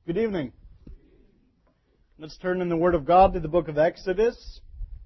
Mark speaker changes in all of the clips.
Speaker 1: Good evening. Let's turn in the Word of God to the book of Exodus.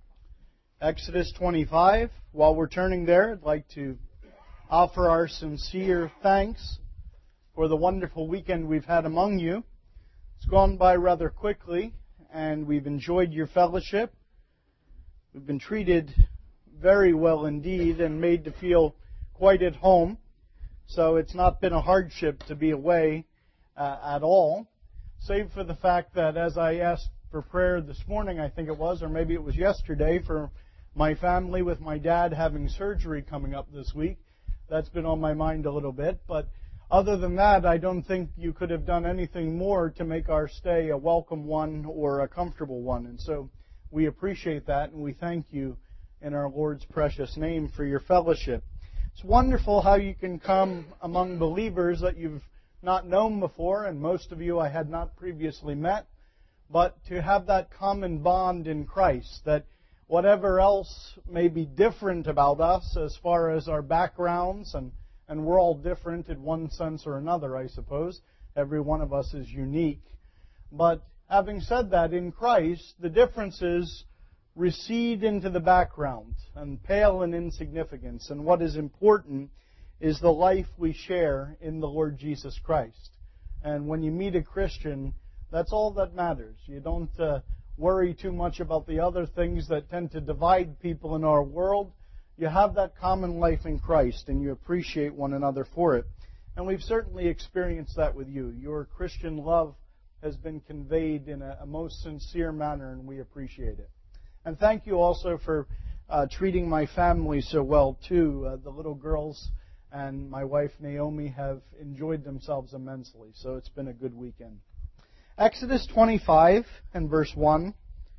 Speaker 1: Exodus 25. While we're turning there, I'd like to offer our sincere thanks for the wonderful weekend we've had among you. It's gone by rather quickly, and we've enjoyed your fellowship. We've been treated very well indeed and made to feel quite at home. So it's not been a hardship to be away at all. Save for the fact that as I asked for prayer this morning, I think it was, or maybe it was yesterday, for my family with my dad having surgery coming up this week. That's been on my mind a little bit. But other than that, I don't think you could have done anything more to make our stay a welcome one or a comfortable one. And so we appreciate that, and we thank you in our Lord's precious name for your fellowship. It's wonderful how you can come among believers that you've not known before, and most of you I had not previously met, but to have that common bond in Christ, that whatever else may be different about us as far as our backgrounds, and we're all different in one sense or another, I suppose. Every one of us is unique. But having said that, in Christ, the differences recede into the background and pale in insignificance, and what is important is the life we share in the Lord Jesus Christ. And when you meet a Christian, that's all that matters. You don't worry too much about the other things that tend to divide people in our world. You have that common life in Christ, and you appreciate one another for it. And we've certainly experienced that with you. Your Christian love has been conveyed in a most sincere manner, and we appreciate it. And thank you also for treating my family so well, too. The little girls and my wife Naomi have enjoyed themselves immensely. So it's been a good weekend. Exodus 25 and verse 1.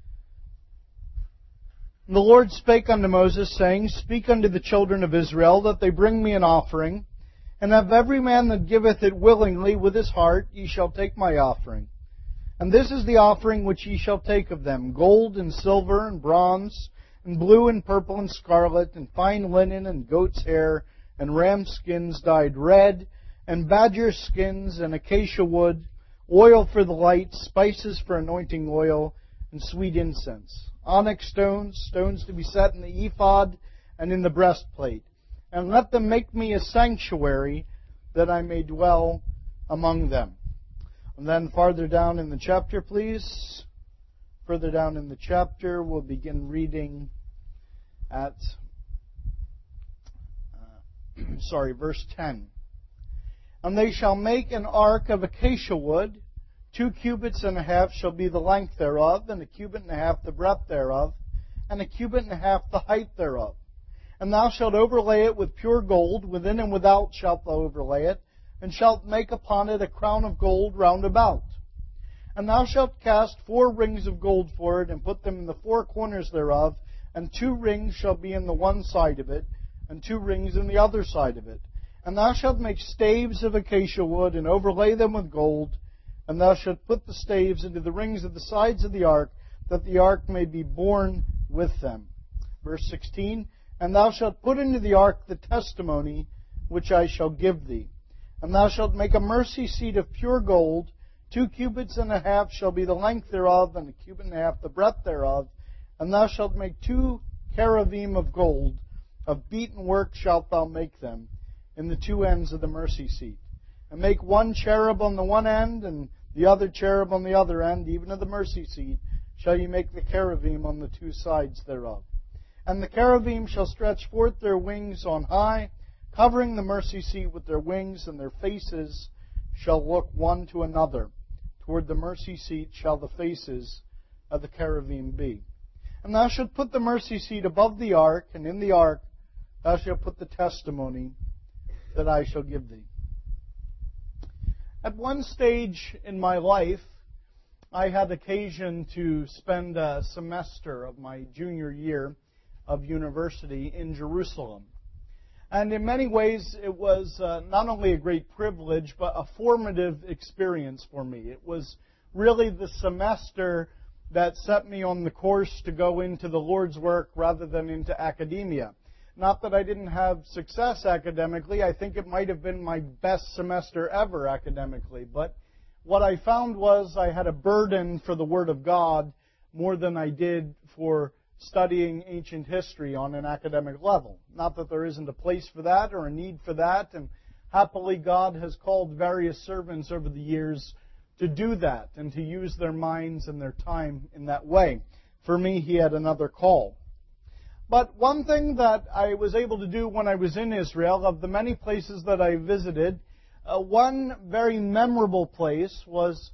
Speaker 1: The Lord spake unto Moses, saying, Speak unto the children of Israel, that they bring me an offering, and of every man that giveth it willingly with his heart, ye shall take my offering. And this is the offering which ye shall take of them, gold and silver and bronze, and blue and purple and scarlet, and fine linen and goat's hair, and ram skins dyed red, and badger skins, and acacia wood, oil for the light, spices for anointing oil, and sweet incense, onyx stones, stones to be set in the ephod and in the breastplate. And let them make me a sanctuary, that I may dwell among them. And then farther down in the chapter, please. Further down in the chapter, we'll begin reading at verse 10. And they shall make an ark of acacia wood, 2 cubits and a half shall be the length thereof, and 1 cubit and a half the breadth thereof, and 1 cubit and a half the height thereof. And thou shalt overlay it with pure gold, within and without shalt thou overlay it, and shalt make upon it a crown of gold round about. And thou shalt cast 4 rings of gold for it, and put them in the 4 corners thereof, and 2 rings shall be in the one side of it, and 2 rings in the other side of it. And thou shalt make staves of acacia wood, and overlay them with gold. And thou shalt put the staves into the rings of the sides of the ark, that the ark may be borne with them. Verse 16, And thou shalt put into the ark the testimony which I shall give thee. And thou shalt make a mercy seat of pure gold, 2 cubits and a half shall be the length thereof, and 1 cubit and a half the breadth thereof. And thou shalt make 2 cherubim of gold, of beaten work shalt thou make them, in the 2 ends of the mercy seat. And make 1 cherub on the one end, and the other cherub on the other end, even of the mercy seat, shall ye make the cherubim on the 2 sides thereof. And the cherubim shall stretch forth their wings on high, covering the mercy seat with their wings, and their faces shall look one to another. Toward the mercy seat shall the faces of the cherubim be. And thou shalt put the mercy seat above the ark, and in the ark thou shalt put the testimony that I shall give thee. At one stage in my life, I had occasion to spend a semester of my junior year of university in Jerusalem. And in many ways, it was not only a great privilege, but a formative experience for me. It was really the semester that set me on the course to go into the Lord's work rather than into academia. Not that I didn't have success academically. I think it might have been my best semester ever academically. But what I found was I had a burden for the Word of God more than I did for studying ancient history on an academic level. Not that there isn't a place for that or a need for that, and happily God has called various servants over the years to do that and to use their minds and their time in that way. For me, He had another call. But one thing that I was able to do when I was in Israel, of the many places that I visited, one very memorable place was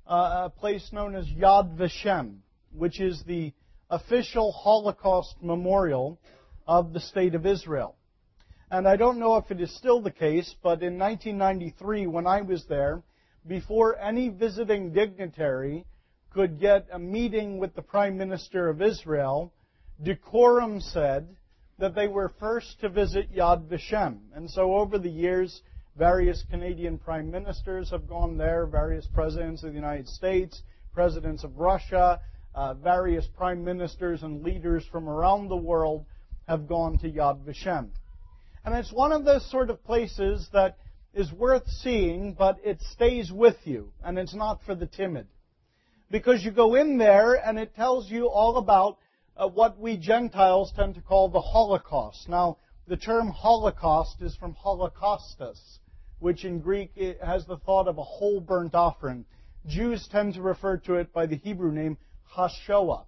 Speaker 1: a place known as Yad Vashem, which is the official Holocaust memorial of the State of Israel. And I don't know if it is still the case, but in 1993, when I was there, before any visiting dignitary could get a meeting with the Prime Minister of Israel, decorum said that they were first to visit Yad Vashem. And so over the years, various Canadian Prime Ministers have gone there, various Presidents of the United States, Presidents of Russia, various Prime Ministers and leaders from around the world have gone to Yad Vashem. And it's one of those sort of places that is worth seeing, but it stays with you, and it's not for the timid. Because you go in there, and it tells you all about what we Gentiles tend to call the Holocaust. Now, the term Holocaust is from holocaustos, which in Greek it has the thought of a whole burnt offering. Jews tend to refer to it by the Hebrew name Hashoah.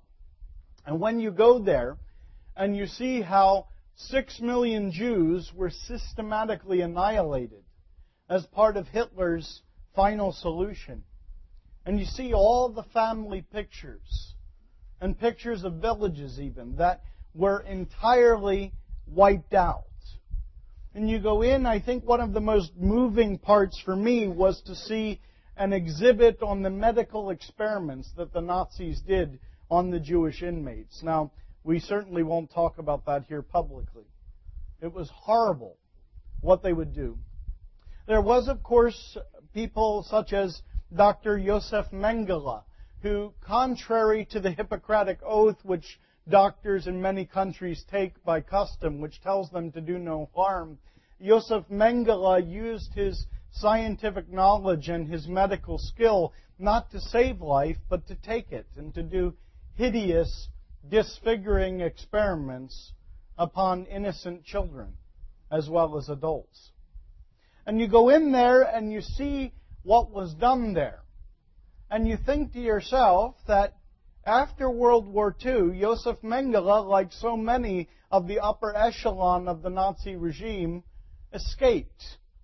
Speaker 1: And when you go there, and you see how 6 million Jews were systematically annihilated as part of Hitler's final solution. And you see all the family pictures, and pictures of villages even, that were entirely wiped out. And you go in, I think one of the most moving parts for me was to see an exhibit on the medical experiments that the Nazis did on the Jewish inmates. Now, we certainly won't talk about that here publicly. It was horrible what they would do. There was, of course, people such as Dr. Yosef Mengele, who, contrary to the Hippocratic Oath, which doctors in many countries take by custom, which tells them to do no harm, Yosef Mengele used his scientific knowledge and his medical skill not to save life, but to take it and to do hideous, disfiguring experiments upon innocent children as well as adults. And you go in there and you see what was done there. And you think to yourself that after World War II, Yosef Mengele, like so many of the upper echelon of the Nazi regime, escaped.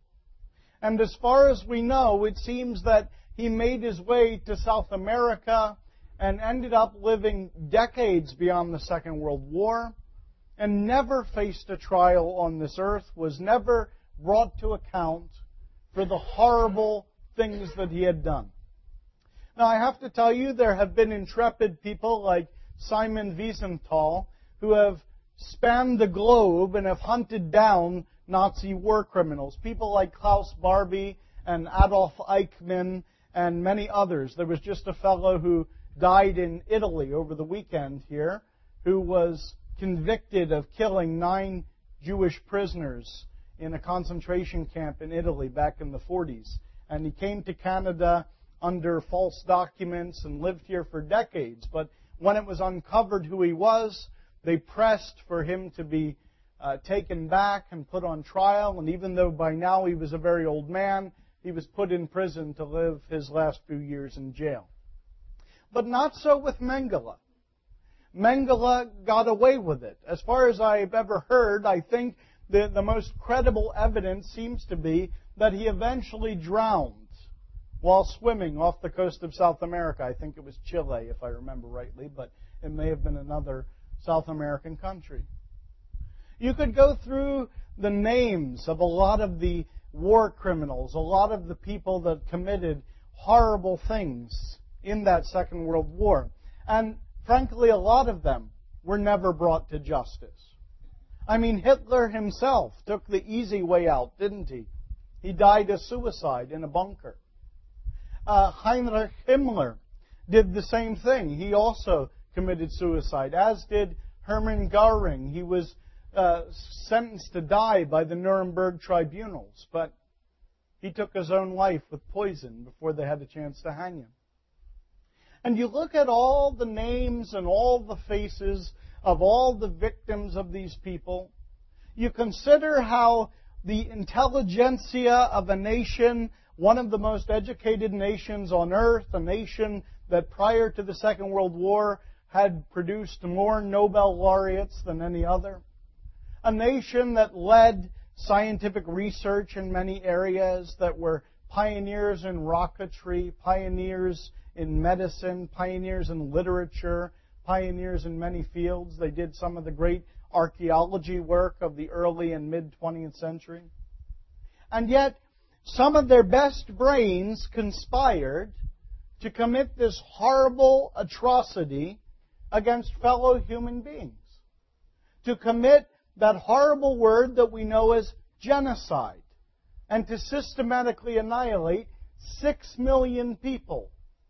Speaker 1: And as far as we know, it seems that he made his way to South America and ended up living decades beyond the Second World War and never faced a trial on this earth, was never brought to account for the horrible things that he had done. Now, I have to tell you, there have been intrepid people like Simon Wiesenthal who have spanned the globe and have hunted down Nazi war criminals. People like Klaus Barbie and Adolf Eichmann and many others. There was just a fellow who died in Italy over the weekend here who was convicted of killing 9 Jewish prisoners in a concentration camp in Italy back in the 40s. And he came to Canada under false documents and lived here for decades. But when it was uncovered who he was, they pressed for him to be taken back and put on trial. And even though by now he was a very old man, he was put in prison to live his last few years in jail. But not so with Mengele. Mengele got away with it. As far as I've ever heard, I think the most credible evidence seems to be that he eventually drowned while swimming off the coast of South America. I think it was Chile, if I remember rightly, but it may have been another South American country. You could go through the names of a lot of the war criminals, a lot of the people that committed horrible things in that Second World War. And frankly, a lot of them were never brought to justice. I mean, Hitler himself took the easy way out, didn't he? He died a suicide in a bunker. Heinrich Himmler did the same thing. He also committed suicide, as did Hermann Göring. He was sentenced to die by the Nuremberg tribunals, but He took his own life with poison before they had a chance to hang him. And you look at all the names and all the faces of all the victims of these people. You consider how the intelligentsia of a nation, one of the most educated nations on earth, a nation that prior to the Second World War had produced more Nobel laureates than any other, a nation that led scientific research in many areas, that were pioneers in rocketry, pioneers in medicine, pioneers in literature, pioneers in many fields. They did some of the great archaeology work of the early and mid-20th century. And yet, some of their best brains conspired to commit this horrible atrocity against fellow human beings. To commit that horrible word that we know as genocide. And to systematically annihilate 6 million people.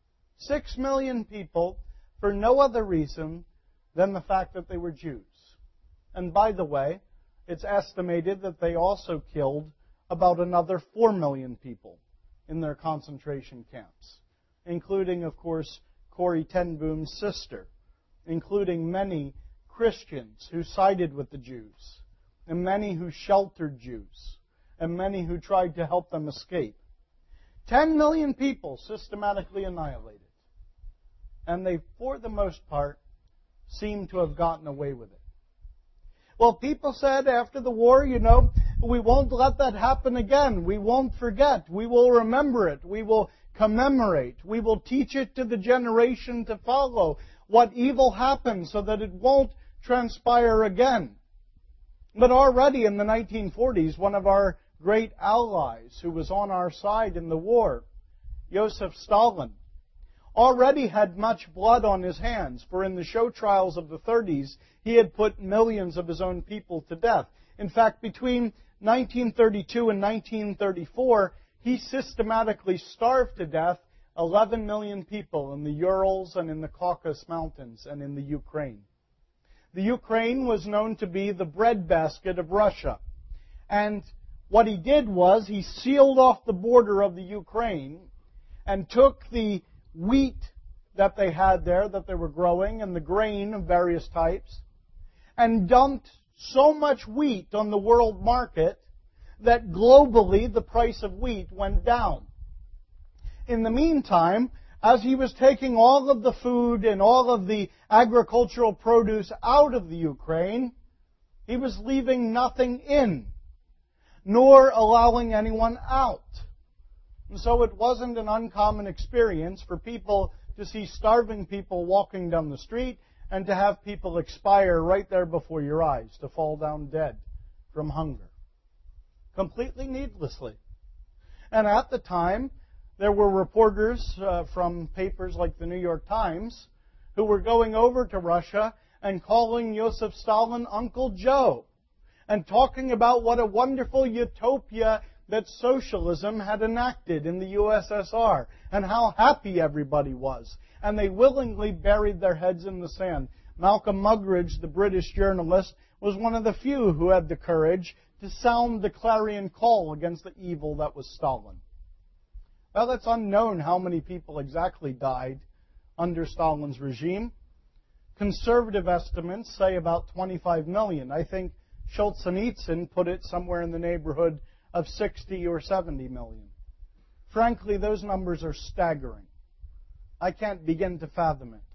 Speaker 1: 6 million people for no other reason than the fact that they were Jews. And by the way, it's estimated that they also killed about another 4 million people in their concentration camps, including, of course, Corrie ten Boom's sister, including many Christians who sided with the Jews, and many who sheltered Jews, and many who tried to help them escape. 10 million people systematically annihilated. And they, for the most part, seem to have gotten away with it. Well, people said after the war, we won't let that happen again. We won't forget. We will remember it. We will commemorate. We will teach it to the generation to follow what evil happened so that it won't transpire again. But already in the 1940s, one of our great allies who was on our side in the war, Joseph Stalin, already had much blood on his hands, for in the show trials of the 30s, he had put millions of his own people to death. In fact, between 1932 and 1934, he systematically starved to death 11 million people in the Urals and in the Caucasus Mountains and in the Ukraine. The Ukraine was known to be the breadbasket of Russia. And what he did was he sealed off the border of the Ukraine and took the wheat that they had there, that they were growing, and the grain of various types, and dumped so much wheat on the world market that globally the price of wheat went down. In the meantime, as he was taking all of the food and all of the agricultural produce out of the Ukraine, he was leaving nothing in, nor allowing anyone out. And so it wasn't an uncommon experience for people to see starving people walking down the street and to have people expire right there before your eyes, to fall down dead from hunger. Completely needlessly. And at the time, there were reporters from papers like the New York Times who were going over to Russia and calling Joseph Stalin Uncle Joe and talking about what a wonderful utopia that socialism had enacted in the USSR and how happy everybody was. And they willingly buried their heads in the sand. Malcolm Muggeridge, the British journalist, was one of the few who had the courage to sound the clarion call against the evil that was Stalin. Well, it's unknown how many people exactly died under Stalin's regime. Conservative estimates say about 25 million. I think Solzhenitsyn put it somewhere in the neighborhood of 60 or 70 million. Frankly, those numbers are staggering. I can't begin to fathom it.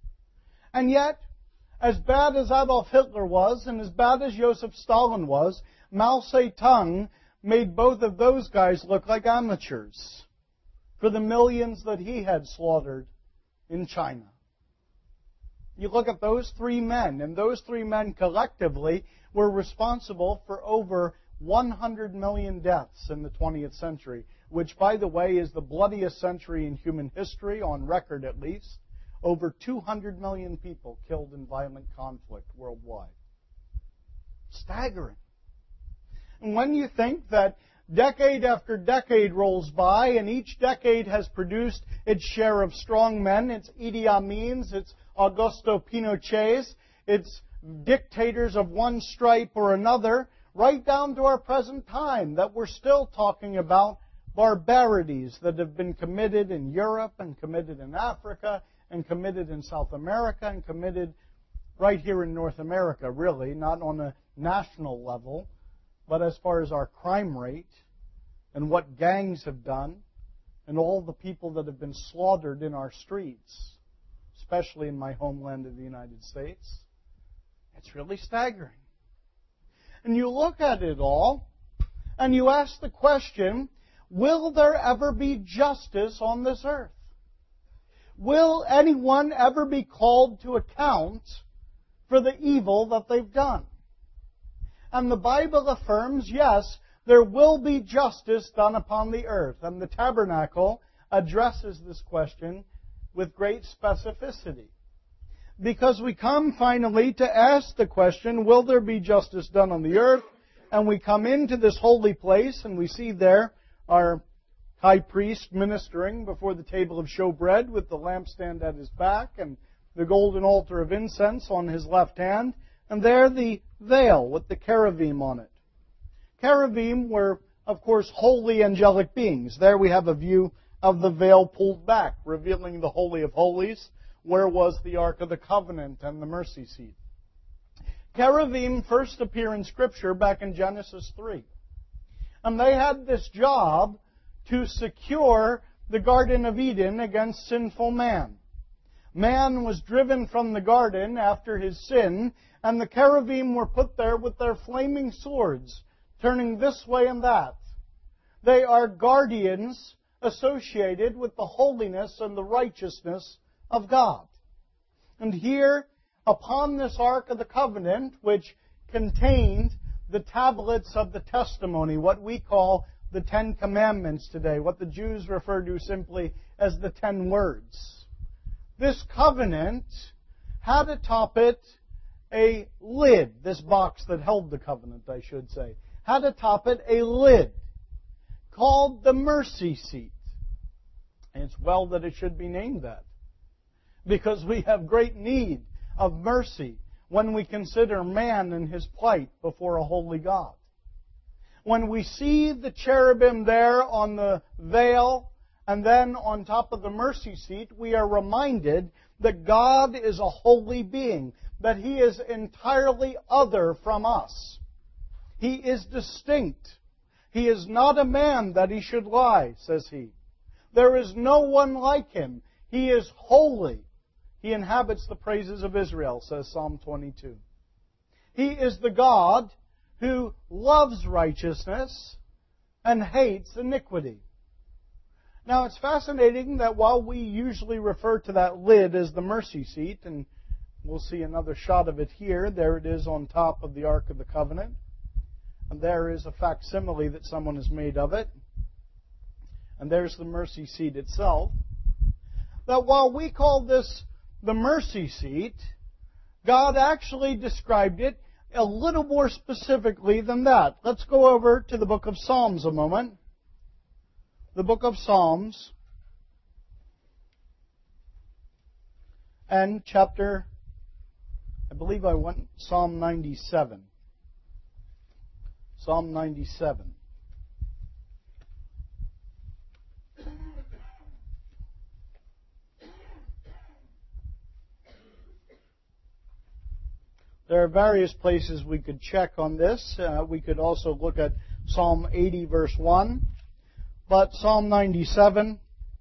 Speaker 1: And yet, as bad as Adolf Hitler was, and as bad as Joseph Stalin was, Mao Zedong made both of those guys look like amateurs for the millions that he had slaughtered in China. You look at those three men, and those three men collectively were responsible for over 100 million deaths in the 20th century, which, by the way, is the bloodiest century in human history, on record at least. Over 200 million people killed in violent conflict worldwide. Staggering. And when you think that decade after decade rolls by, and each decade has produced its share of strong men, its Idi Amin's, its Augusto Pinochet's, its dictators of one stripe or another, right down to our present time, that we're still talking about barbarities that have been committed in Europe and committed in Africa and committed in South America and committed right here in North America, really, not on a national level, but as far as our crime rate and what gangs have done and all the people that have been slaughtered in our streets, especially in my homeland of the United States, it's really staggering. And you look at it all, and you ask the question, will there ever be justice on this earth? Will anyone ever be called to account for the evil that they've done? And the Bible affirms, yes, there will be justice done upon the earth. And the tabernacle addresses this question with great specificity. Because we come finally to ask the question, will there be justice done on the earth? And we come into this holy place and we see there our high priest ministering before the table of showbread with the lampstand at his back and the golden altar of incense on his left hand. And there the veil with the cherubim on it. Cherubim were, of course, holy angelic beings. There we have a view of the veil pulled back, revealing the Holy of Holies, where was the Ark of the Covenant and the mercy seat. Cherubim first appear in Scripture back in Genesis 3. And they had this job to secure the Garden of Eden against sinful man. Man was driven from the garden after his sin, and the cherubim were put there with their flaming swords, turning this way and that. They are guardians associated with the holiness and the righteousness of God. And here, upon this Ark of the Covenant, which contained the tablets of the testimony, what we call the Ten Commandments today, what the Jews refer to simply as the 10 Words. This covenant had atop it a lid, this box that held the covenant, I should say, had atop it a lid called the mercy seat. And it's well that it should be named that, because we have great need of mercy when we consider man and his plight before a holy God. When we see the cherubim there on the veil and then on top of the mercy seat, we are reminded that God is a holy being, that He is entirely other from us. He is distinct. He is not a man that He should lie, says He. There is no one like Him. He is holy. He inhabits the praises of Israel, says Psalm 22. He is the God who loves righteousness and hates iniquity. Now, it's fascinating that while we usually refer to that lid as the mercy seat, and we'll see another shot of it here, there it is on top of the Ark of the Covenant, and there is a facsimile that someone has made of it, and there's the mercy seat itself, that while we call this the mercy seat, God actually described it a little more specifically than that. Let's go over to the book of Psalms a moment. The book of Psalms and chapter, I believe I went Psalm 97. Psalm 97. There are various places we could check on this. We could also look at Psalm 80, verse 1. But Psalm 97,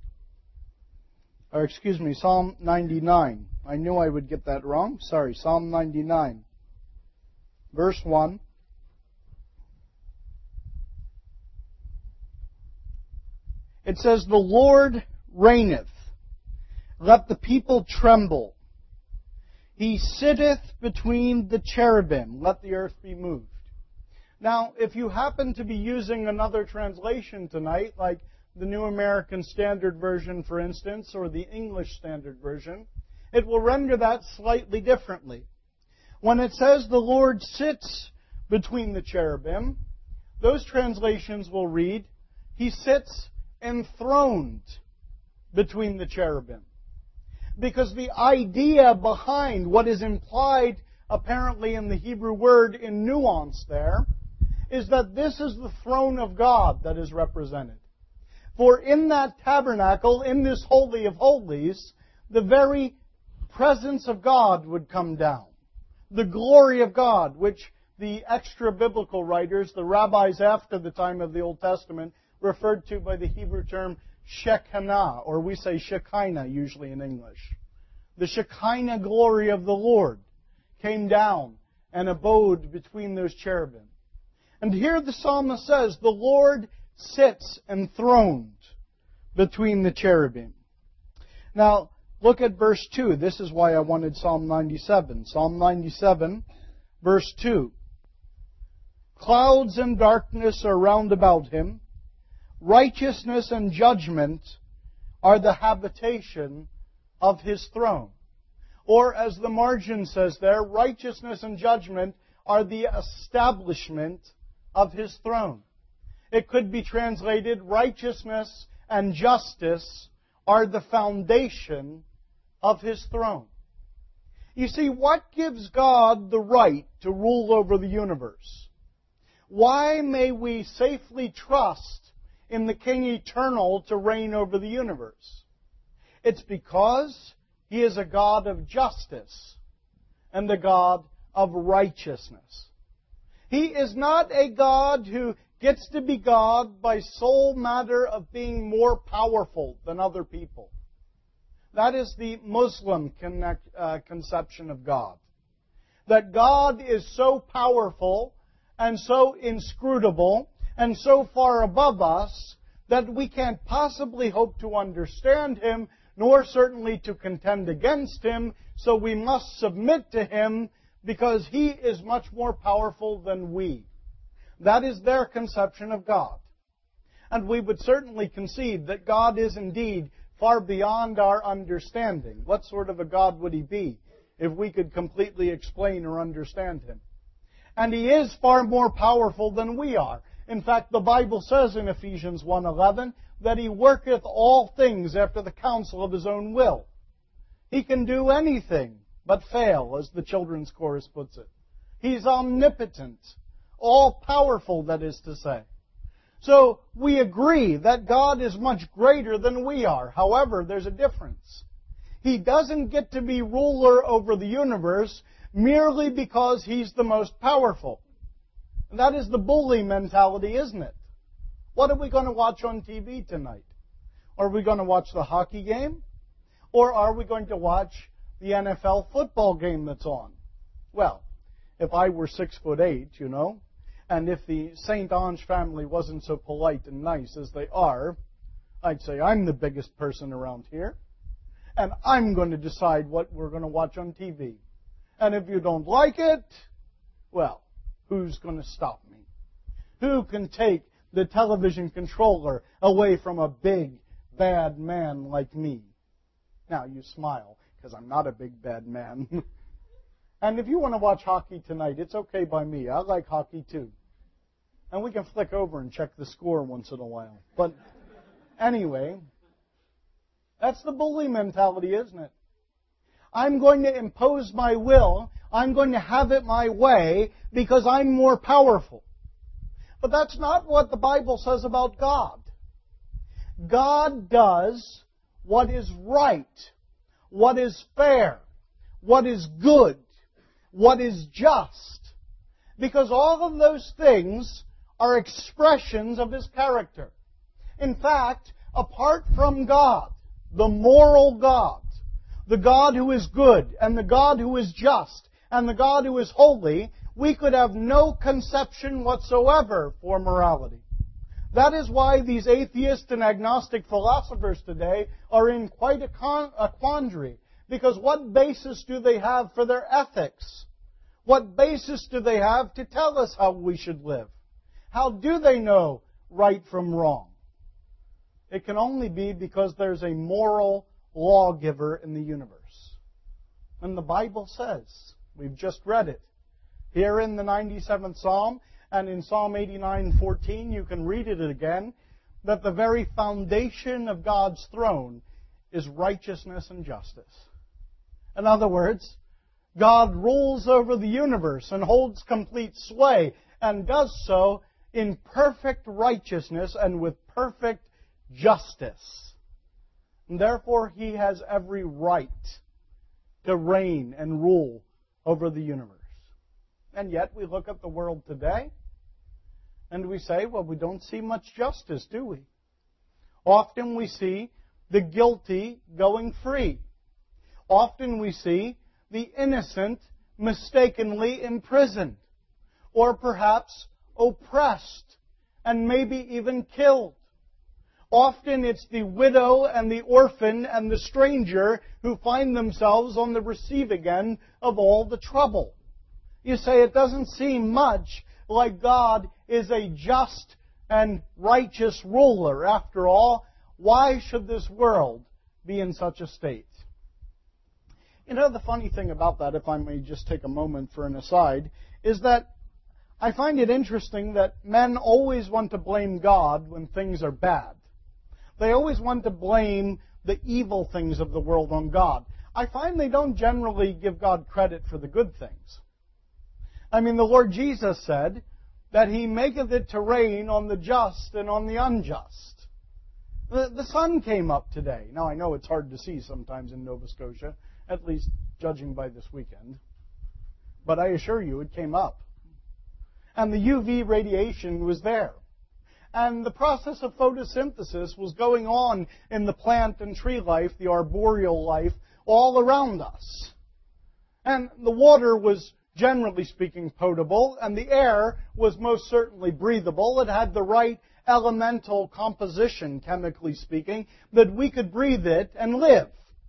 Speaker 1: Psalm 99. I knew I would get that wrong. Sorry, Psalm 99, verse 1. It says, "The Lord reigneth, let the people tremble. He sitteth between the cherubim, let the earth be moved." Now, if you happen to be using another translation tonight, like the New American Standard Version, for instance, or the English Standard Version, it will render that slightly differently. When it says the Lord sits between the cherubim, those translations will read, He sits enthroned between the cherubim. Because the idea behind what is implied apparently in the Hebrew word in nuance there is that this is the throne of God that is represented. For in that tabernacle, in this Holy of Holies, the very presence of God would come down. The glory of God, which the extra-biblical writers, the rabbis after the time of the Old Testament, referred to by the Hebrew term Shekinah, or we say Shekinah usually in English. The Shekinah glory of the Lord came down and abode between those cherubim. And here the psalmist says, the Lord sits enthroned between the cherubim. Now, look at verse 2. This is why I wanted Psalm 97. Psalm 97, verse 2. Clouds and darkness are round about him. Righteousness and judgment are the habitation of his throne. Or, as the margin says there, righteousness and judgment are the establishment of his throne. It could be translated, righteousness and justice are the foundation of his throne. You see, what gives God the right to rule over the universe? Why may we safely trust in the King Eternal to reign over the universe? It's because He is a God of justice and a God of righteousness. He is not a God who gets to be God by sole matter of being more powerful than other people. That is the Muslim conception of God. That God is so powerful and so inscrutable and so far above us that we can't possibly hope to understand Him, nor certainly to contend against Him, so we must submit to Him because He is much more powerful than we. That is their conception of God. And we would certainly concede that God is indeed far beyond our understanding. What sort of a God would He be if we could completely explain or understand Him? And He is far more powerful than we are. In fact, the Bible says in Ephesians 1:11 that He worketh all things after the counsel of His own will. He can do anything but fail, as the children's chorus puts it. He's omnipotent, all-powerful, that is to say. So we agree that God is much greater than we are. However, there's a difference. He doesn't get to be ruler over the universe merely because He's the most powerful. And that is the bully mentality, isn't it? What are we going to watch on TV tonight? Are we going to watch the hockey game? Or are we going to watch the NFL football game that's on? Well, if I were 6'8", and if the St. Ange family wasn't so polite and nice as they are, I'd say I'm the biggest person around here, and I'm going to decide what we're going to watch on TV. And if you don't like it, well, who's going to stop me? Who can take the television controller away from a big, bad man like me? Now, you smile, because I'm not a big, bad man. And if you want to watch hockey tonight, it's okay by me. I like hockey too. And we can flick over and check the score once in a while. But anyway, that's the bully mentality, isn't it? I'm going to impose my will. I'm going to have it my way because I'm more powerful. But that's not what the Bible says about God. God does what is right, what is fair, what is good, what is just. Because all of those things are expressions of His character. In fact, apart from God, the moral God, the God who is good, and the God who is just, and the God who is holy, we could have no conception whatsoever for morality. That is why these atheist and agnostic philosophers today are in quite a quandary. Because what basis do they have for their ethics? What basis do they have to tell us how we should live? How do they know right from wrong? It can only be because there's a moral lawgiver in the universe. And the Bible says, we've just read it, here in the 97th Psalm, and in Psalm 89:14, you can read it again, that the very foundation of God's throne is righteousness and justice. In other words, God rules over the universe and holds complete sway, and does so in perfect righteousness and with perfect justice. And therefore, He has every right to reign and rule over the universe. And yet, we look at the world today, and we say, well, we don't see much justice, do we? Often we see the guilty going free. Often we see the innocent mistakenly imprisoned, or perhaps oppressed, and maybe even killed. Often it's the widow and the orphan and the stranger who find themselves on the receiving end of all the trouble. You say it doesn't seem much like God is a just and righteous ruler. After all, why should this world be in such a state? You know, the funny thing about that, if I may just take a moment for an aside, is that I find it interesting that men always want to blame God when things are bad. They always want to blame the evil things of the world on God. I find they don't generally give God credit for the good things. I mean, the Lord Jesus said that He maketh it to rain on the just and on the unjust. The sun came up today. Now, I know it's hard to see sometimes in Nova Scotia, at least judging by this weekend. But I assure you, it came up. And the UV radiation was there. And the process of photosynthesis was going on in the plant and tree life, the arboreal life, all around us. And the water was, generally speaking, potable, and the air was most certainly breathable. It had the right elemental composition, chemically speaking, that we could breathe it and live.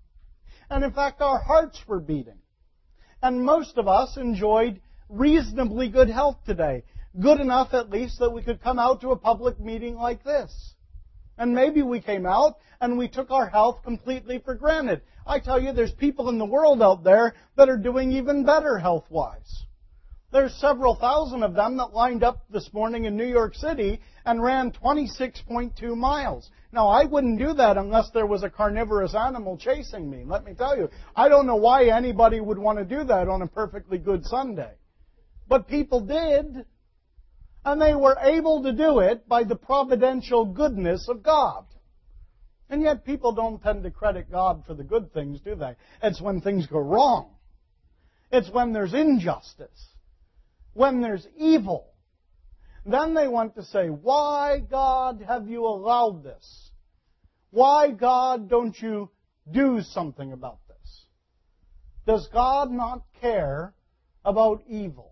Speaker 1: And in fact, our hearts were beating. And most of us enjoyed reasonably good health today. Good enough, at least, that we could come out to a public meeting like this. And maybe we came out and we took our health completely for granted. I tell you, there's people in the world out there that are doing even better health-wise. There's several thousand of them that lined up this morning in New York City and ran 26.2 miles. Now, I wouldn't do that unless there was a carnivorous animal chasing me. Let me tell you, I don't know why anybody would want to do that on a perfectly good Sunday. But people did. And they were able to do it by the providential goodness of God. And yet people don't tend to credit God for the good things, do they? It's when things go wrong. It's when there's injustice. When there's evil. Then they want to say, why, God, have you allowed this? Why, God, don't you do something about this? Does God not care about evil?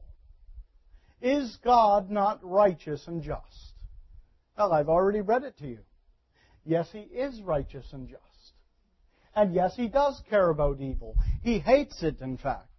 Speaker 1: Is God not righteous and just? Well, I've already read it to you. Yes, He is righteous and just. And yes, He does care about evil. He hates it, in fact.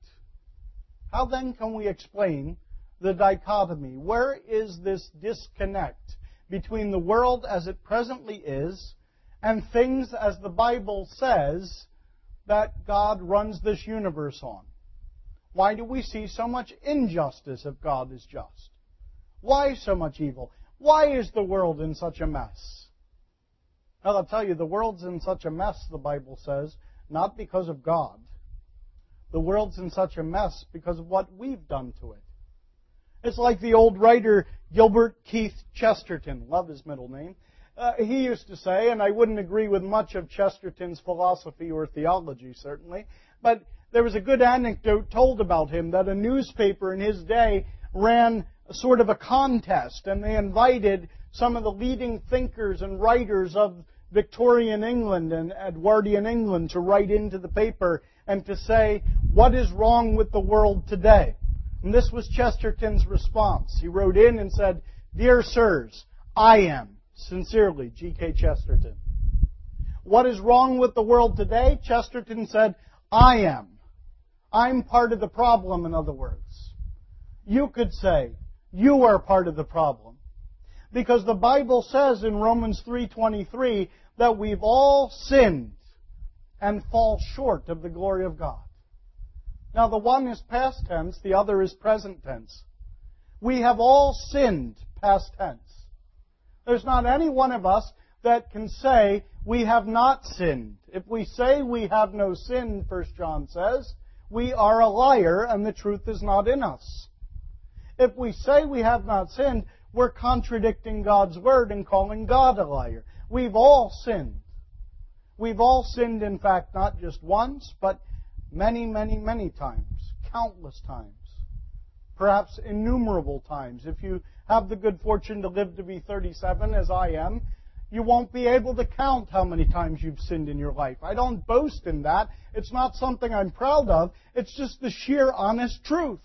Speaker 1: How then can we explain the dichotomy? Where is this disconnect between the world as it presently is and things as the Bible says that God runs this universe on? Why do we see so much injustice if God is just? Why so much evil? Why is the world in such a mess? Well, I'll tell you, the world's in such a mess, the Bible says, not because of God. The world's in such a mess because of what we've done to it. It's like the old writer Gilbert Keith Chesterton, love his middle name. He used to say, and I wouldn't agree with much of Chesterton's philosophy or theology, certainly, but there was a good anecdote told about him that a newspaper in his day ran sort of a contest, and they invited some of the leading thinkers and writers of Victorian England and Edwardian England to write into the paper and to say, what is wrong with the world today? And this was Chesterton's response. He wrote in and said, Dear sirs, I am, sincerely, G.K. Chesterton. What is wrong with the world today? Chesterton said, I am. I'm part of the problem, in other words. You could say, you are part of the problem. Because the Bible says in Romans 3:23 that we've all sinned and fall short of the glory of God. Now, the one is past tense, the other is present tense. We have all sinned, past tense. There's not any one of us that can say we have not sinned. If we say we have no sin, 1 John says, we are a liar and the truth is not in us. If we say we have not sinned, we're contradicting God's Word and calling God a liar. We've all sinned. We've all sinned, in fact, not just once, but many, many, many times. Countless times. Perhaps innumerable times. If you have the good fortune to live to be 37, as I am, you won't be able to count how many times you've sinned in your life. I don't boast in that. It's not something I'm proud of. It's just the sheer honest truth.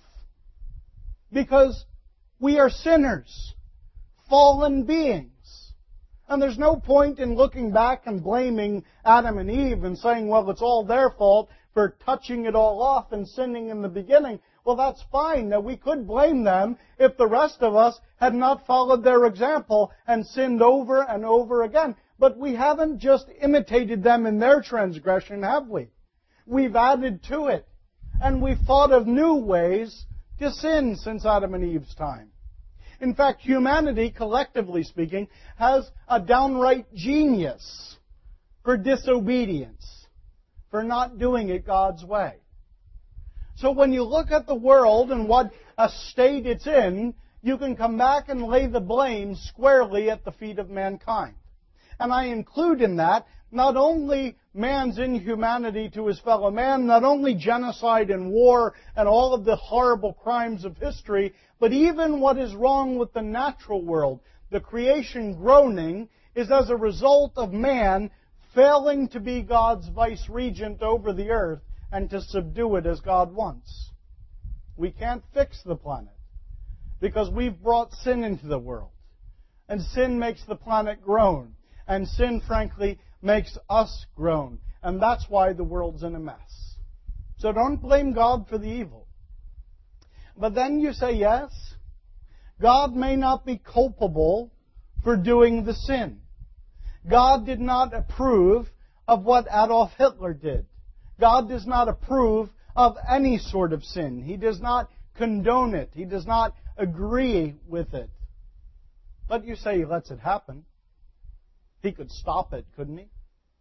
Speaker 1: Because we are sinners, fallen beings. And there's no point in looking back and blaming Adam and Eve and saying, well, it's all their fault for touching it all off and sinning in the beginning. Well, that's fine. Now, we could blame them if the rest of us had not followed their example and sinned over and over again. But we haven't just imitated them in their transgression, have we? We've added to it. And we've thought of new ways to sin since Adam and Eve's time. In fact, humanity, collectively speaking, has a downright genius for disobedience, for not doing it God's way. So when you look at the world and what a state it's in, you can come back and lay the blame squarely at the feet of mankind. And I include in that not only man's inhumanity to his fellow man, not only genocide and war and all of the horrible crimes of history, but even what is wrong with the natural world. The creation groaning is as a result of man failing to be God's vice-regent over the earth and to subdue it as God wants. We can't fix the planet because we've brought sin into the world. And sin makes the planet groan. And sin, frankly, makes us groan. And that's why the world's in a mess. So don't blame God for the evil. But then you say, yes, God may not be culpable for doing the sin. God did not approve of what Adolf Hitler did. God does not approve of any sort of sin. He does not condone it. He does not agree with it. But you say He lets it happen. He could stop it, couldn't He?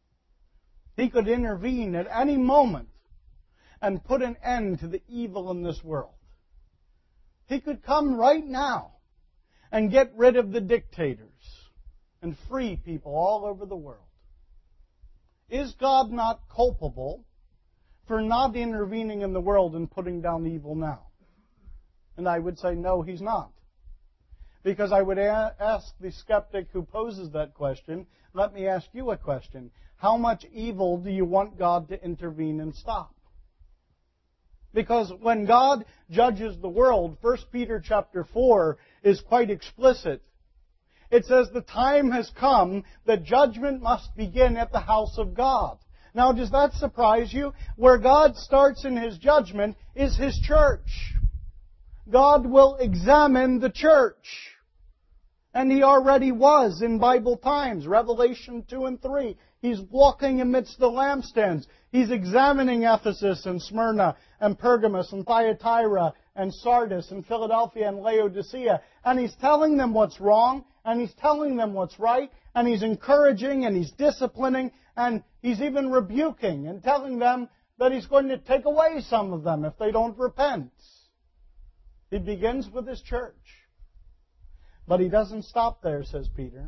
Speaker 1: He could intervene at any moment and put an end to the evil in this world. He could come right now and get rid of the dictators and free people all over the world. Is God not culpable for not intervening in the world and putting down evil now? And I would say, no, He's not. Because I would ask the skeptic who poses that question, let me ask you a question. How much evil do you want God to intervene and stop? Because when God judges the world, 1 Peter chapter 4 is quite explicit. It says the time has come that judgment must begin at the house of God. Now, does that surprise you? Where God starts in His judgment is His church. God will examine the church. And He already was in Bible times, Revelation 2 and 3. He's walking amidst the lampstands. He's examining Ephesus and Smyrna and Pergamos and Thyatira and Sardis and Philadelphia and Laodicea. And He's telling them what's wrong, and He's telling them what's right, and He's encouraging, and He's disciplining, and He's even rebuking and telling them that He's going to take away some of them if they don't repent. He begins with His church. But He doesn't stop there, says Peter.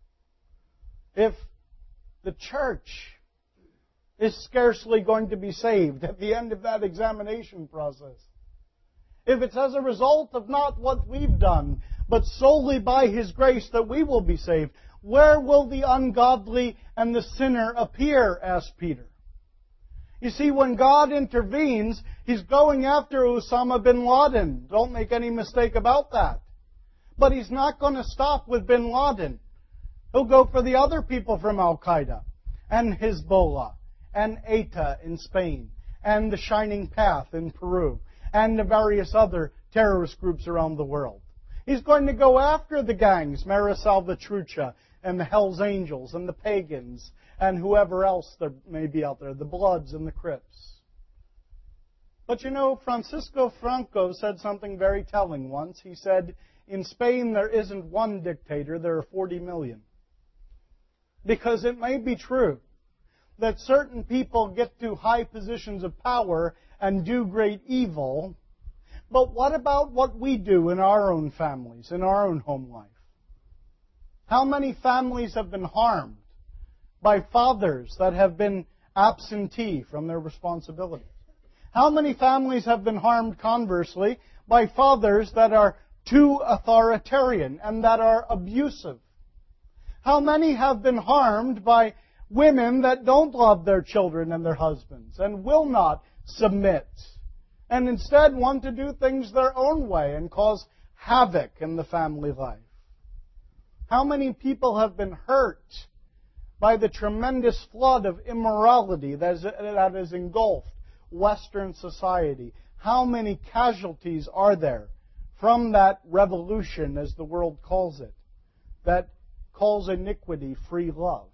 Speaker 1: If the church is scarcely going to be saved at the end of that examination process, if it's as a result of not what we've done, but solely by His grace that we will be saved, where will the ungodly and the sinner appear, asked Peter. You see, when God intervenes, He's going after Osama bin Laden. Don't make any mistake about that. But He's not going to stop with bin Laden. He'll go for the other people from Al-Qaeda, and Hezbollah, and ETA in Spain, and the Shining Path in Peru, and the various other terrorist groups around the world. He's going to go after the gangs, Mara Salvatrucha, and the Hells Angels, and the pagans, and whoever else there may be out there, the Bloods and the Crips. But you know, Francisco Franco said something very telling once. He said, in Spain there isn't one dictator, there are 40 million. Because it may be true that certain people get to high positions of power and do great evil, but what about what we do in our own families, in our own home life? How many families have been harmed by fathers that have been absentee from their responsibilities? How many families have been harmed, conversely, by fathers that are too authoritarian and that are abusive? How many have been harmed by women that don't love their children and their husbands and will not submit and instead want to do things their own way and cause havoc in the family life? How many people have been hurt by the tremendous flood of immorality that has engulfed Western society? How many casualties are there from that revolution, as the world calls it, that calls iniquity free love?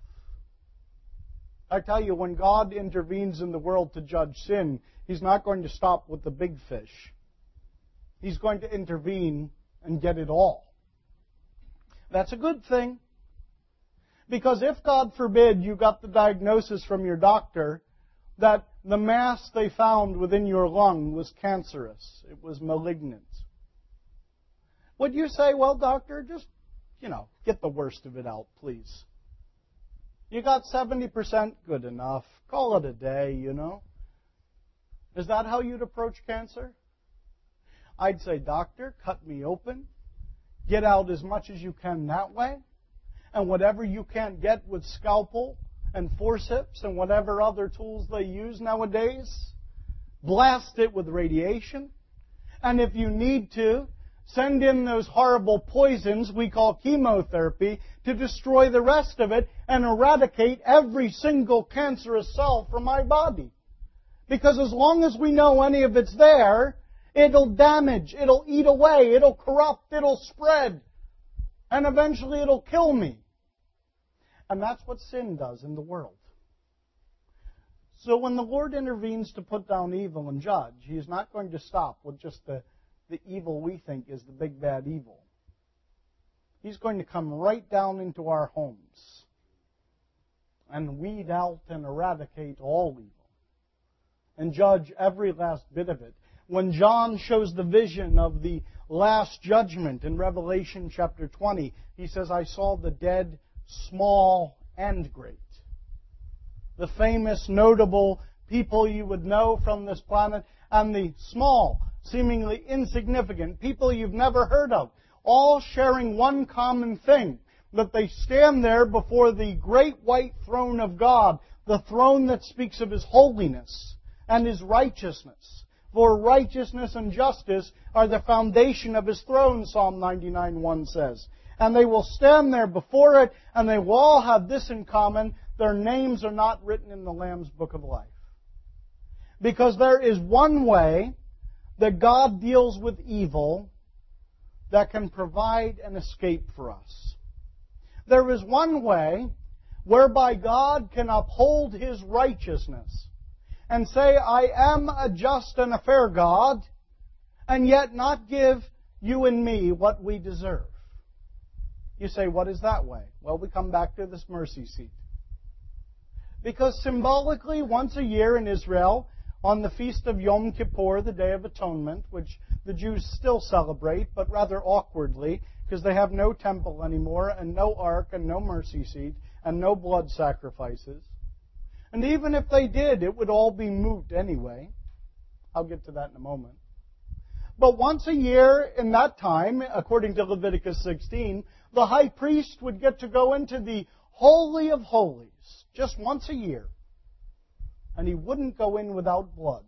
Speaker 1: I tell you, when God intervenes in the world to judge sin, He's not going to stop with the big fish. He's going to intervene and get it all. That's a good thing. Because if, God forbid, you got the diagnosis from your doctor that the mass they found within your lung was cancerous, it was malignant, would you say, well, doctor, just, get the worst of it out, please? You got 70%, good enough. Call it a day, Is that how you'd approach cancer? I'd say, doctor, cut me open. Get out as much as you can that way. And whatever you can't get with scalpel and forceps and whatever other tools they use nowadays, blast it with radiation. And if you need to, send in those horrible poisons we call chemotherapy to destroy the rest of it and eradicate every single cancerous cell from my body. Because as long as we know any of it's there, it'll damage, it'll eat away, it'll corrupt, it'll spread, and eventually it'll kill me. And that's what sin does in the world. So when the Lord intervenes to put down evil and judge, He is not going to stop with just the evil we think is the big bad evil. He's going to come right down into our homes and weed out and eradicate all evil and judge every last bit of it. When John shows the vision of the last judgment in Revelation chapter 20, he says, I saw the dead, small and great. The famous, notable people you would know from this planet, and the small, seemingly insignificant people you've never heard of, all sharing one common thing, that they stand there before the great white throne of God, the throne that speaks of His holiness and His righteousness. For righteousness and justice are the foundation of His throne, Psalm 99:1 says. And they will stand there before it, and they will all have this in common: their names are not written in the Lamb's Book of Life. Because there is one way that God deals with evil that can provide an escape for us. There is one way whereby God can uphold His righteousness and say, I am a just and a fair God, and yet not give you and me what we deserve. You say, what is that way? Well, we come back to this mercy seat. Because symbolically, once a year in Israel, on the feast of Yom Kippur, the Day of Atonement, which the Jews still celebrate, but rather awkwardly, because they have no temple anymore, and no ark, and no mercy seat, and no blood sacrifices. And even if they did, it would all be moot anyway. I'll get to that in a moment. But once a year in that time, according to Leviticus 16, the high priest would get to go into the Holy of Holies just once a year. And he wouldn't go in without blood.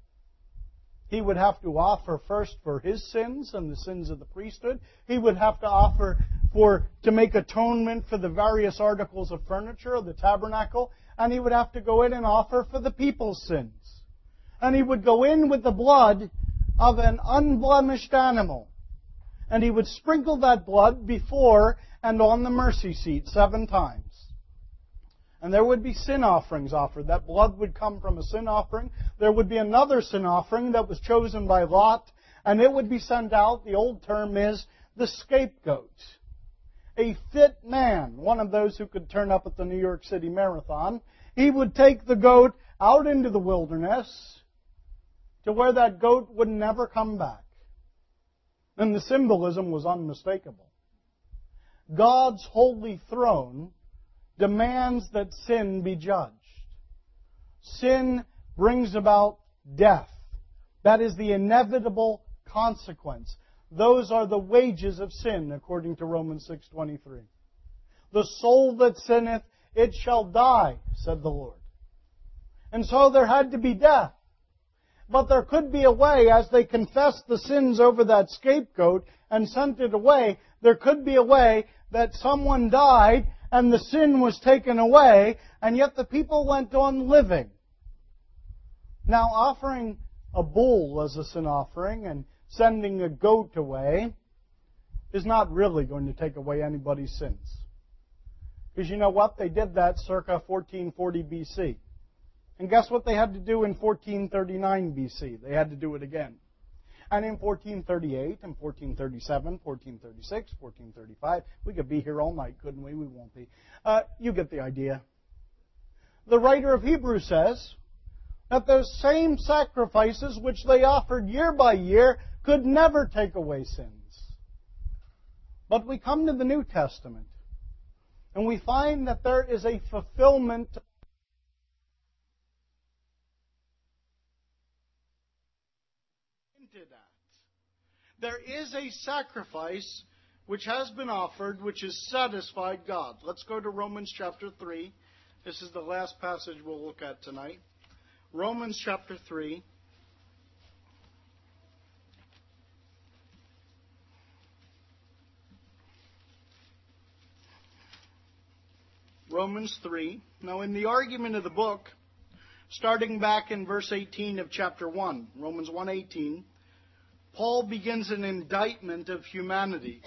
Speaker 1: He would have to offer first for his sins and the sins of the priesthood. He would have to offer to make atonement for the various articles of furniture of the tabernacle. And he would have to go in and offer for the people's sins. And he would go in with the blood of an unblemished animal. And he would sprinkle that blood before and on the mercy seat 7 times. And there would be sin offerings offered. That blood would come from a sin offering. There would be another sin offering that was chosen by Lot, and it would be sent out. The old term is the scapegoat. A fit man, one of those who could turn up at the New York City Marathon, he would take the goat out into the wilderness to where that goat would never come back. And the symbolism was unmistakable. God's holy throne demands that sin be judged. Sin brings about death. That is the inevitable consequence. Those are the wages of sin, according to Romans 6:23. The soul that sinneth, it shall die, said the Lord. And so there had to be death. But there could be a way, as they confessed the sins over that scapegoat and sent it away, there could be a way that someone died and the sin was taken away, and yet the people went on living. Now, offering a bull as a sin offering and sending a goat away is not really going to take away anybody's sins. Because you know what? They did that circa 1440 BC. And guess what they had to do in 1439 BC? They had to do it again. And in 1438 and 1437, 1436, 1435, we could be here all night, couldn't we? We won't be. You get the idea. The writer of Hebrews says that those same sacrifices which they offered year by year could never take away sins. But we come to the New Testament, and we find that there is a fulfillment into that. There is a sacrifice which has been offered, which has satisfied God. Let's go to Romans chapter 3. This is the last passage we'll look at tonight. Romans chapter 3. Romans 3. Now, in the argument of the book, starting back in verse 18 of chapter 1, Romans 1:18, Paul begins an indictment of humanity,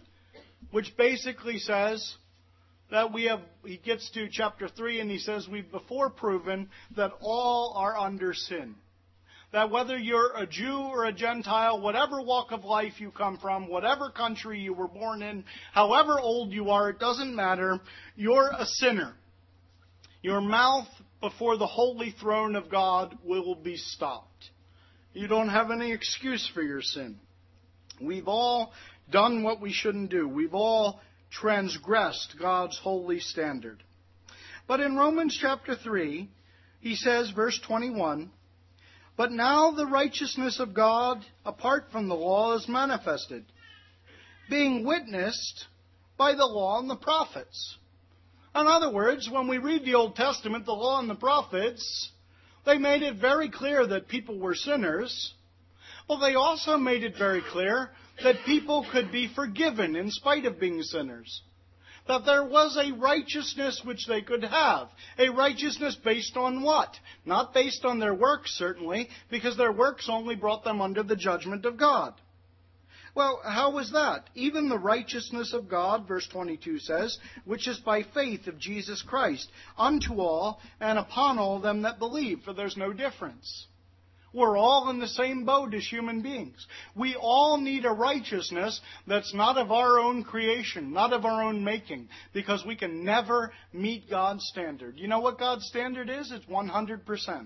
Speaker 1: which basically says that he gets to chapter 3 and he says, we've before proven that all are under sin. That whether you're a Jew or a Gentile, whatever walk of life you come from, whatever country you were born in, however old you are, it doesn't matter. You're a sinner. Your mouth before the holy throne of God will be stopped. You don't have any excuse for your sin. We've all done what we shouldn't do. We've all transgressed God's holy standard. But in Romans chapter 3, he says, verse 21, but now the righteousness of God apart from the law is manifested, being witnessed by the law and the prophets. In other words, when we read the Old Testament, the law and the prophets, they made it very clear that people were sinners. Well, they also made it very clear that people could be forgiven in spite of being sinners. That there was a righteousness which they could have. A righteousness based on what? Not based on their works, certainly, because their works only brought them under the judgment of God. Well, how was that? Even the righteousness of God, verse 22 says, which is by faith of Jesus Christ, unto all and upon all them that believe, for there's no difference. We're all in the same boat as human beings. We all need a righteousness that's not of our own creation, not of our own making, because we can never meet God's standard. You know what God's standard is? It's 100%.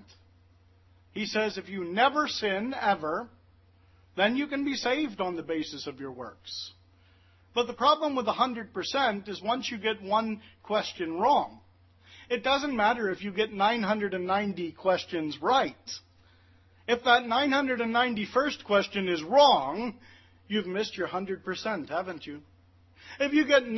Speaker 1: He says if you never sin, ever, then you can be saved on the basis of your works. But the problem with 100% is once you get one question wrong, it doesn't matter if you get 990 questions right. If that 991st question is wrong, you've missed your 100%, haven't you? If you get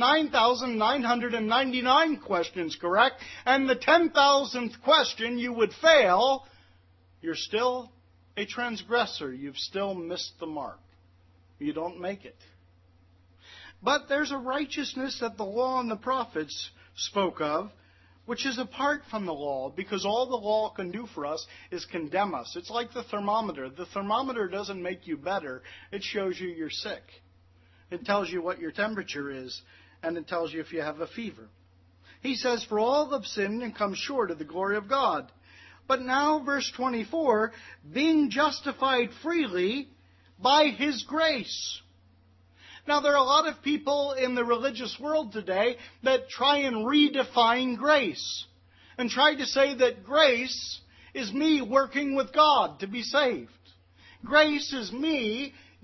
Speaker 1: 9,999 questions correct, and the 10,000th question you would fail, you're still a transgressor. You've still missed the mark. You don't make it. But there's a righteousness that the law and the prophets spoke of, which is apart from the law, because all the law can do for us is condemn us. It's like the thermometer. The thermometer doesn't make you better. It shows you you're sick. It tells you what your temperature is, and it tells you if you have a fever. He says, for all have sinned and come short of the glory of God. But now, verse 24, being justified freely by His grace. Now, there are a lot of people in the religious world today that try and redefine grace and try to say that grace is me working with God to be saved. Grace is me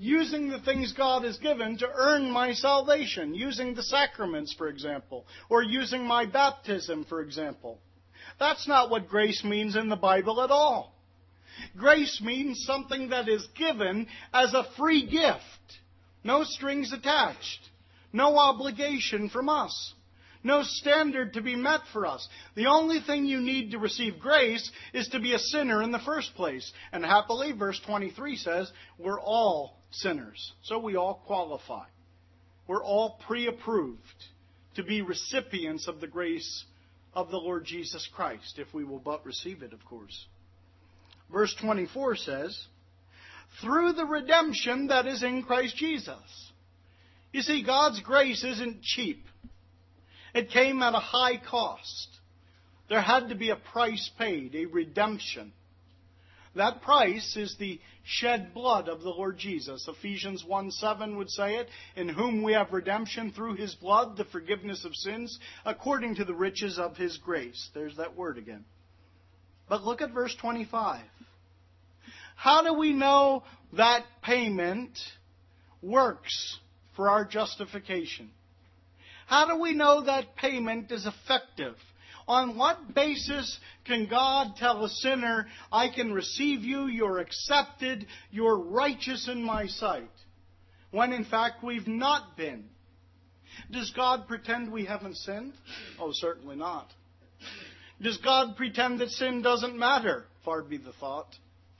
Speaker 1: using the things God has given to earn my salvation, using the sacraments, for example, or using my baptism, for example. That's not what grace means in the Bible at all. Grace means something that is given as a free gift. No strings attached. No obligation from us. No standard to be met for us. The only thing you need to receive grace is to be a sinner in the first place. And happily, verse 23 says, we're all sinners. So we all qualify. We're all pre-approved to be recipients of the grace of the Lord Jesus Christ, if we will but receive it, of course. Verse 24 says, through the redemption that is in Christ Jesus. You see, God's grace isn't cheap. It came at a high cost. There had to be a price paid, a redemption. That price is the shed blood of the Lord Jesus. Ephesians 1:7 would say it, in whom we have redemption through His blood, the forgiveness of sins, according to the riches of His grace. There's that word again. But look at verse 25. How do we know that payment works for our justification? How do we know that payment is effective? On what basis can God tell a sinner, I can receive you, you're accepted, you're righteous in my sight, when in fact we've not been? Does God pretend we haven't sinned? Oh, certainly not. Does God pretend that sin doesn't matter? Far be the thought.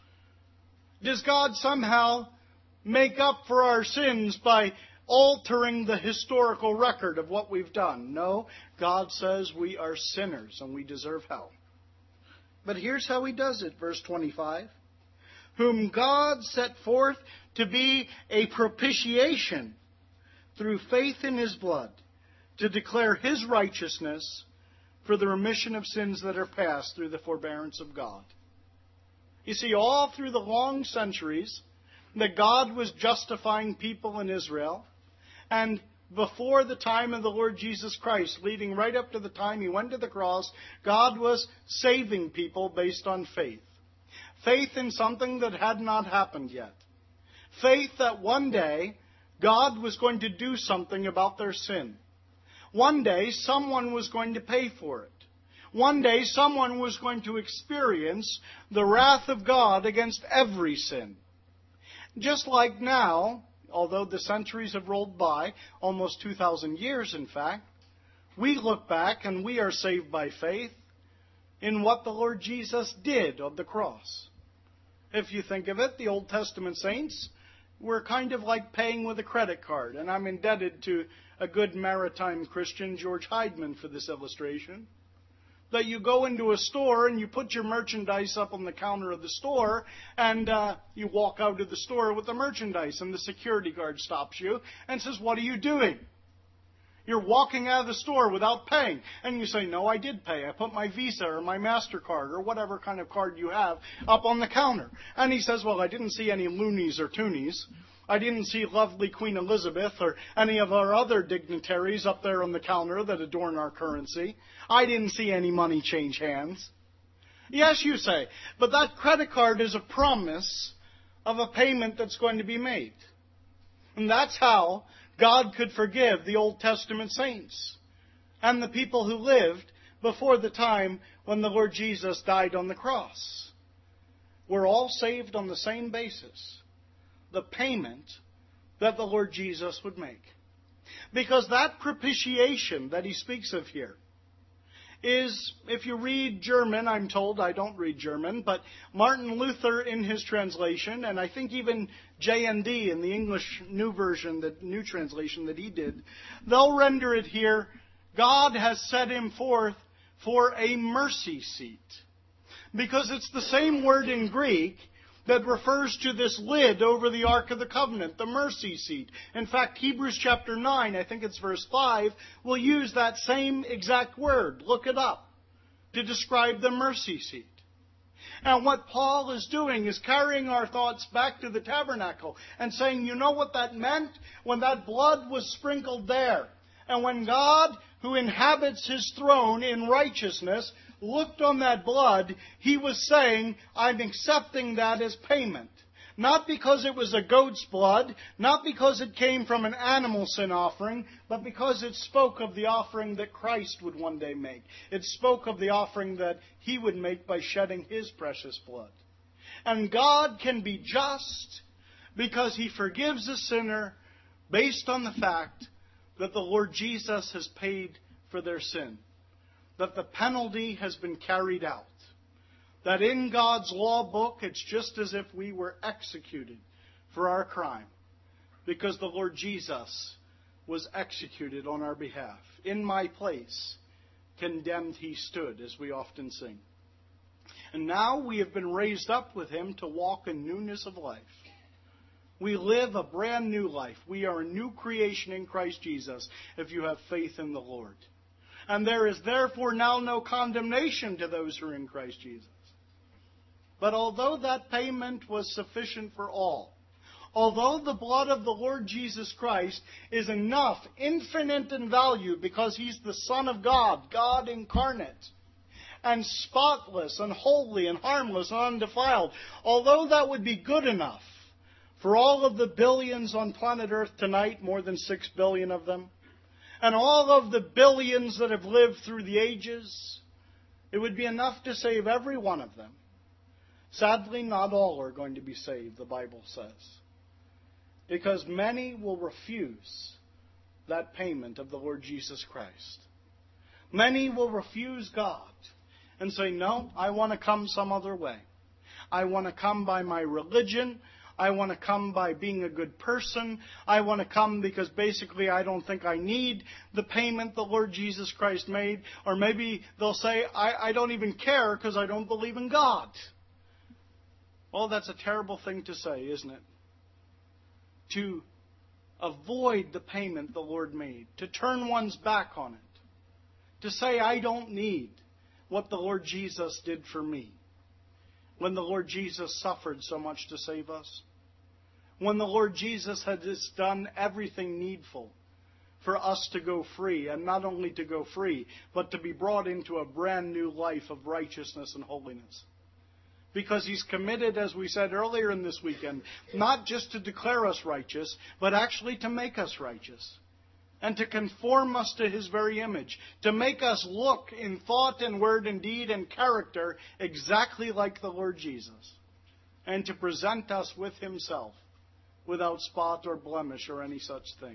Speaker 1: Does God somehow make up for our sins by altering the historical record of what we've done? No, God says we are sinners and we deserve hell. But here's how He does it, verse 25. Whom God set forth to be a propitiation through faith in His blood, to declare His righteousness for the remission of sins that are past through the forbearance of God. You see, all through the long centuries that God was justifying people in Israel, and before the time of the Lord Jesus Christ, leading right up to the time He went to the cross, God was saving people based on faith. Faith in something that had not happened yet. Faith that one day God was going to do something about their sin. One day someone was going to pay for it. One day someone was going to experience the wrath of God against every sin. Just like now, although the centuries have rolled by, almost 2,000 years in fact, we look back and we are saved by faith in what the Lord Jesus did on the cross. If you think of it, the Old Testament saints were kind of like paying with a credit card. And I'm indebted to a good maritime Christian, George Heidman, for this illustration. That you go into a store and you put your merchandise up on the counter of the store, and you walk out of the store with the merchandise, and the security guard stops you and says, "What are you doing?" You're walking out of the store without paying. And you say, "No, I did pay. I put my Visa or my MasterCard or whatever kind of card you have up on the counter." And he says, "Well, I didn't see any loonies or toonies. I didn't see lovely Queen Elizabeth or any of our other dignitaries up there on the counter that adorn our currency. I didn't see any money change hands." Yes, you say, but that credit card is a promise of a payment that's going to be made. And that's how God could forgive the Old Testament saints and the people who lived before the time when the Lord Jesus died on the cross. We're all saved on the same basis. The payment that the Lord Jesus would make. Because that propitiation that He speaks of here is, if you read German, I'm told, I don't read German, but Martin Luther in his translation, and I think even J.N.D. in the English New Version, the New Translation that he did, they'll render it here, God has set Him forth for a mercy seat. Because it's the same word in Greek that refers to this lid over the Ark of the Covenant, the mercy seat. In fact, Hebrews chapter 9, I think it's verse 5, will use that same exact word. Look it up. To describe the mercy seat. And what Paul is doing is carrying our thoughts back to the tabernacle and saying, you know what that meant? When that blood was sprinkled there, and when God, who inhabits His throne in righteousness, looked on that blood, He was saying, I'm accepting that as payment. Not because it was a goat's blood, not because it came from an animal sin offering, but because it spoke of the offering that Christ would one day make. It spoke of the offering that He would make by shedding His precious blood. And God can be just because He forgives a sinner based on the fact that the Lord Jesus has paid for their sin. That the penalty has been carried out. That in God's law book, it's just as if we were executed for our crime. Because the Lord Jesus was executed on our behalf. In my place, condemned He stood, as we often sing. And now we have been raised up with Him to walk in newness of life. We live a brand new life. We are a new creation in Christ Jesus if you have faith in the Lord. And there is therefore now no condemnation to those who are in Christ Jesus. But although that payment was sufficient for all, although the blood of the Lord Jesus Christ is enough, infinite in value, because He's the Son of God, God incarnate, and spotless and holy and harmless and undefiled, although that would be good enough for all of the billions on planet Earth tonight, more than 6 billion of them, and all of the billions that have lived through the ages, it would be enough to save every one of them. Sadly, not all are going to be saved, the Bible says. Because many will refuse that payment of the Lord Jesus Christ. Many will refuse God and say, no, I want to come some other way. I want to come by my religion. I want to come by being a good person. I want to come because basically I don't think I need the payment the Lord Jesus Christ made. Or maybe they'll say, I don't even care because I don't believe in God. Well, that's a terrible thing to say, isn't it? To avoid the payment the Lord made. To turn one's back on it. To say, I don't need what the Lord Jesus did for me. When the Lord Jesus suffered so much to save us. When the Lord Jesus had just done everything needful for us to go free. And not only to go free, but to be brought into a brand new life of righteousness and holiness. Because He's committed, as we said earlier in this weekend, not just to declare us righteous, but actually to make us righteous. And to conform us to His very image. To make us look in thought and word and deed and character exactly like the Lord Jesus. And to present us with Himself without spot or blemish or any such thing.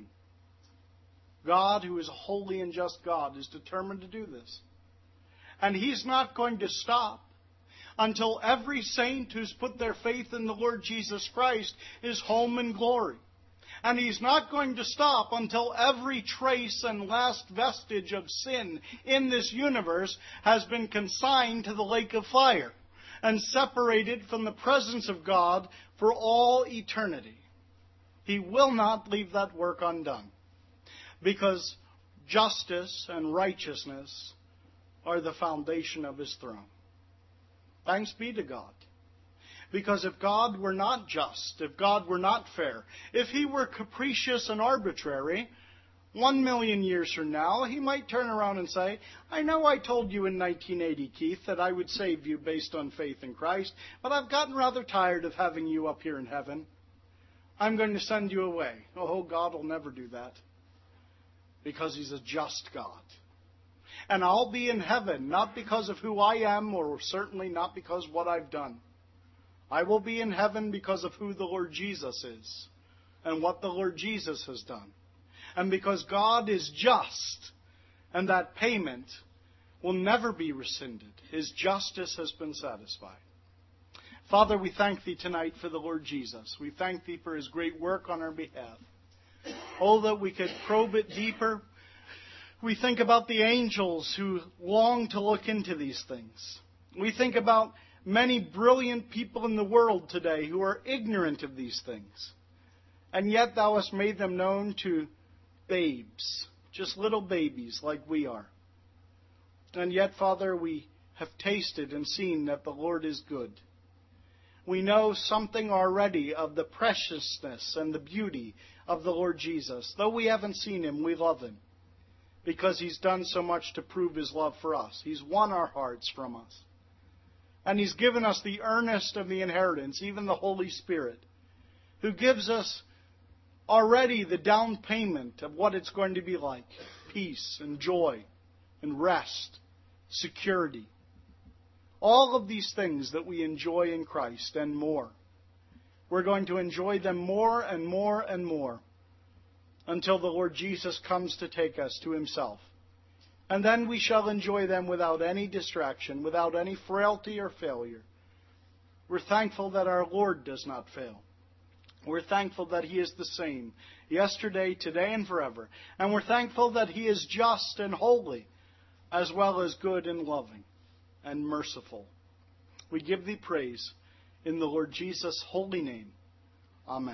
Speaker 1: God, who is a holy and just God, is determined to do this. And He's not going to stop until every saint who's put their faith in the Lord Jesus Christ is home in glory. And He's not going to stop until every trace and last vestige of sin in this universe has been consigned to the lake of fire and separated from the presence of God for all eternity. He will not leave that work undone, because justice and righteousness are the foundation of His throne. Thanks be to God. Because if God were not just, if God were not fair, if He were capricious and arbitrary, 1 million years from now, He might turn around and say, I know I told you in 1980, Keith, that I would save you based on faith in Christ, but I've gotten rather tired of having you up here in heaven. I'm going to send you away. Oh, God will never do that. Because He's a just God. And I'll be in heaven, not because of who I am, or certainly not because of what I've done. I will be in heaven because of who the Lord Jesus is, and what the Lord Jesus has done. And because God is just, and that payment will never be rescinded. His justice has been satisfied. Father, we thank Thee tonight for the Lord Jesus. We thank Thee for His great work on our behalf. Oh, that we could probe it deeper. We think about the angels who long to look into these things. We think about many brilliant people in the world today who are ignorant of these things. And yet Thou hast made them known to babes, just little babies like we are. And yet, Father, we have tasted and seen that the Lord is good. We know something already of the preciousness and the beauty of the Lord Jesus. Though we haven't seen Him, we love Him. Because He's done so much to prove His love for us. He's won our hearts from us. And He's given us the earnest of the inheritance, even the Holy Spirit, who gives us already the down payment of what it's going to be like. Peace and joy and rest, security. All of these things that we enjoy in Christ and more. We're going to enjoy them more and more and more until the Lord Jesus comes to take us to Himself. And then we shall enjoy them without any distraction, without any frailty or failure. We're thankful that our Lord does not fail. We're thankful that He is the same, yesterday, today, and forever. And we're thankful that He is just and holy, as well as good and loving and merciful. We give Thee praise in the Lord Jesus' holy name. Amen.